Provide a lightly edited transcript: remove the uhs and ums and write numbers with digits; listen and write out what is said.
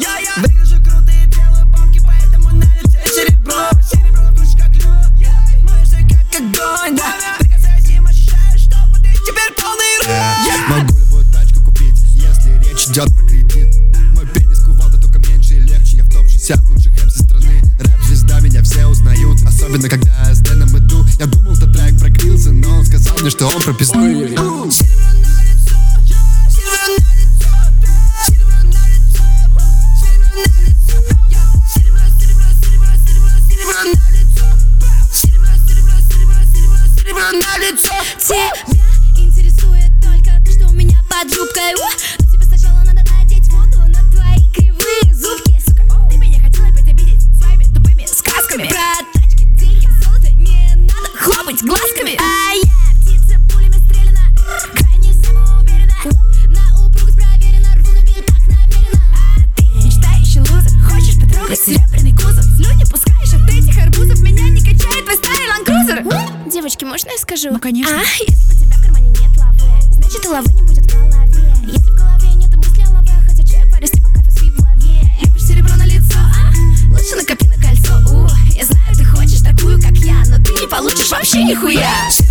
Выгляжу круто и делаю бабки, поэтому на лице серебро. Серебро вкус как лед, моешь как огонь, да. Прикасаясь им, ощущаю, что ты теперь полный рот. Могу любую тачку купить, если речь идет про кредит. Мой пенис кувалда, только меньше и легче. Я в топ-60 лучших MC страны. Рэп-звезда, меня все узнают. Особенно когда я с Дэном иду. Я думал, это трек про Крилза, но он сказал мне, что он про пизду. Тебя интересует только то, что у меня под юбкой. Но тебе сначала надо надеть воду на твои кривые зубки. Сука, ты меня хотела опять обидеть своими тупыми сказками про тачки, деньги, золото. Не надо хлопать глазками. А я птица пулями стреляна, крайне самоуверена. На упругость проверена, рву на битах намеренно. А ты мечтающий лузер, хочешь потрогать серебряный кузов? Слюни пускаешь от этих арбузов, меня не качает твой старый ландкрузер. Девочки, можно я скажу? Ну, конечно. Если у тебя в кармане нет лавы, значит и лавы не будет в голове. Если в голове нет мысли о лаве, хотя чай порести по кайфу в голове. Любишь серебро на лицо, лучше накопи на кольцо. Я знаю, ты хочешь такую, как я, но ты не получишь вообще нихуя.